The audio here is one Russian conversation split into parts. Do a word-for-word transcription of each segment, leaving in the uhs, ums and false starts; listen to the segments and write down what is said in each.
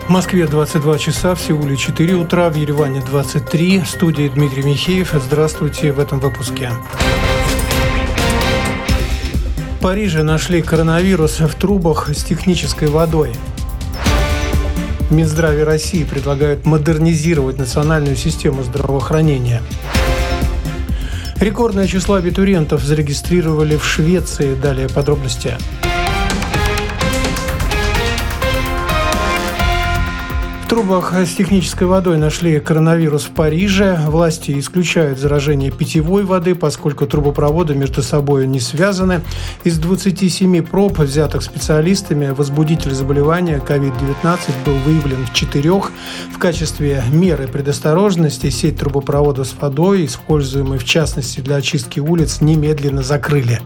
В Москве двадцать два часа, в Сеуле четыре утра, в Ереване двадцать три. В студии Дмитрий Михеев. Здравствуйте в этом выпуске. В Париже нашли коронавирус в трубах с технической водой. В Минздраве России предлагают модернизировать национальную систему здравоохранения. Рекордное число абитуриентов зарегистрировали в Швеции. Далее подробности. В трубах с технической водой нашли коронавирус в Париже. Власти исключают заражение питьевой воды, поскольку трубопроводы между собой не связаны. Из двадцати семи проб, взятых специалистами, возбудитель заболевания ковид девятнадцать был выявлен в четырех. В качестве меры предосторожности сеть трубопроводов с водой, используемой в частности для очистки улиц, немедленно закрыли.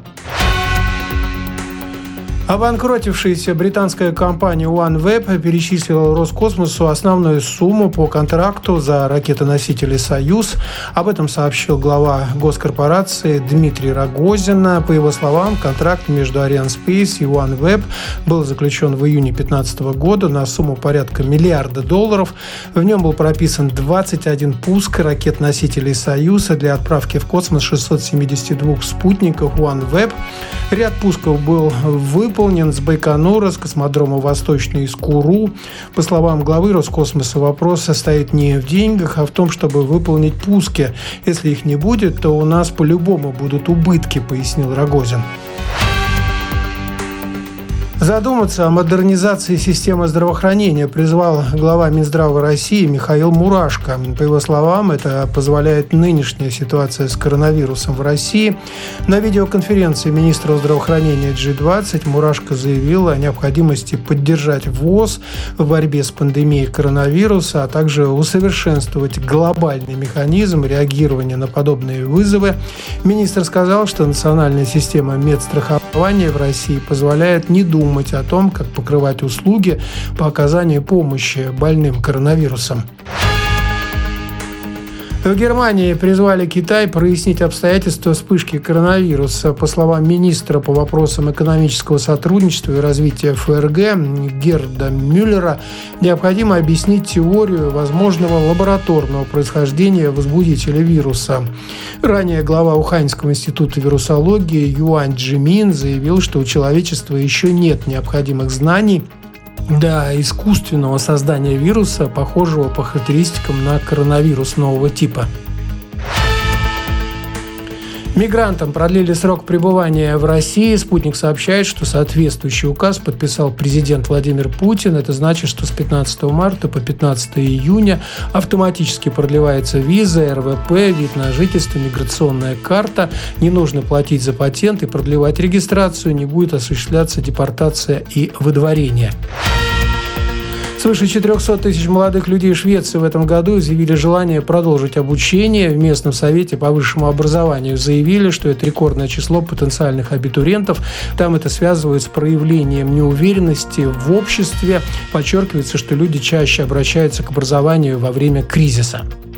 Обанкротившаяся британская компания OneWeb перечислила Роскосмосу основную сумму по контракту за ракетоносители «Союз». Об этом сообщил глава госкорпорации Дмитрий Рогозин. По его словам, контракт между Arianespace и OneWeb был заключен в июне две тысячи пятнадцатого года на сумму порядка миллиарда долларов. В нем был прописан двадцать один пуск ракет-носителей «Союза» для отправки в космос шестисот семидесяти двух спутников OneWeb. Ряд пусков был выполнен с Байконура, с космодрома Восточный и с Куру. По словам главы Роскосмоса, вопрос состоит не в деньгах, а в том, чтобы выполнить пуски. Если их не будет, то у нас по-любому будут убытки, пояснил Рогозин. Задуматься о модернизации системы здравоохранения призвал глава Минздрава России Михаил Мурашко. По его словам, это позволяет нынешняя ситуация с коронавирусом в России. На видеоконференции министров здравоохранения джи двадцать Мурашко заявил о необходимости поддержать ВОЗ в борьбе с пандемией коронавируса, а также усовершенствовать глобальный механизм реагирования на подобные вызовы. Министр сказал, что национальная система медстрахования в России позволяет не думать о том, как покрывать услуги по оказанию помощи больным коронавирусом. В Германии призвали Китай прояснить обстоятельства вспышки коронавируса. По словам министра по вопросам экономического сотрудничества и развития эф эр гэ Герда Мюллера, необходимо объяснить теорию возможного лабораторного происхождения возбудителя вируса. Ранее глава Уханьского института вирусологии Юань Чжимин заявил, что у человечества еще нет необходимых знаний для искусственного создания вируса, похожего по характеристикам на коронавирус нового типа. Мигрантам продлили срок пребывания в России. «Спутник» сообщает, что соответствующий указ подписал президент Владимир Путин. Это значит, что с пятнадцатого марта по пятнадцатое июня автоматически продлевается виза, эр вэ пэ, вид на жительство, миграционная карта. Не нужно платить за патент и продлевать регистрацию. Не будет осуществляться депортация и выдворение. Свыше четырехсот тысяч молодых людей Швеции в этом году изъявили желание продолжить обучение. В местном совете по высшему образованию заявили, что это рекордное число потенциальных абитуриентов. Там это связывают с проявлением неуверенности в обществе. Подчеркивается, что люди чаще обращаются к образованию во время кризиса.